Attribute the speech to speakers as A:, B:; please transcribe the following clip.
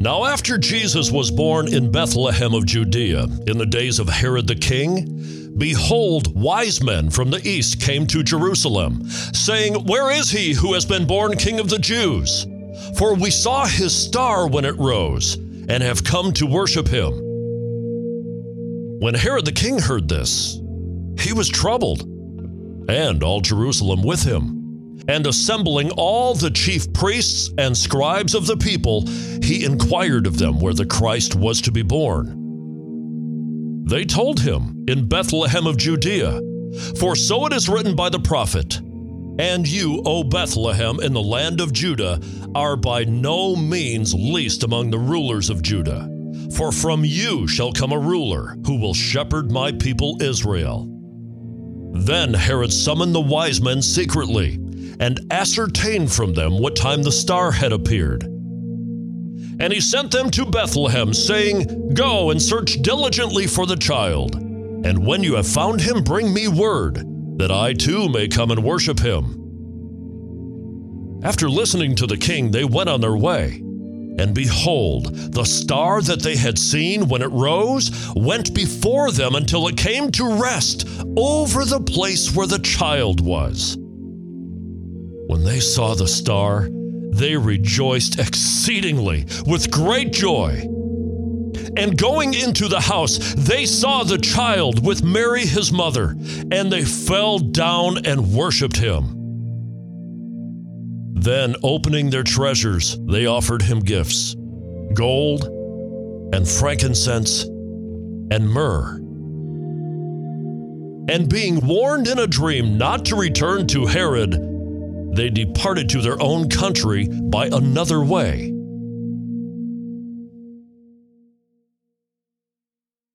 A: Now after Jesus was born in Bethlehem of Judea, in the days of Herod the king, behold, wise men from the east came to Jerusalem, saying, Where is he who has been born King of the Jews? For we saw his star when it rose, and have come to worship him. When Herod the king heard this, he was troubled, and all Jerusalem with him. And assembling all the chief priests and scribes of the people, he inquired of them where the Christ was to be born. They told him, In Bethlehem of Judea, for so it is written by the prophet, And you, O Bethlehem, in the land of Judah, are by no means least among the rulers of Judah. For from you shall come a ruler who will shepherd my people Israel. Then Herod summoned the wise men secretly, and ascertained from them what time the star had appeared. And he sent them to Bethlehem, saying, Go and search diligently for the child, and when you have found him, bring me word, that I too may come and worship him. After listening to the king, they went on their way. And behold, the star that they had seen when it rose went before them until it came to rest over the place where the child was. When they saw the star, they rejoiced exceedingly with great joy. And going into the house, they saw the child with Mary his mother, and they fell down and worshipped him. Then, opening their treasures, they offered him gifts, gold and frankincense and myrrh. And being warned in a dream not to return to Herod, they departed to their own country by another way.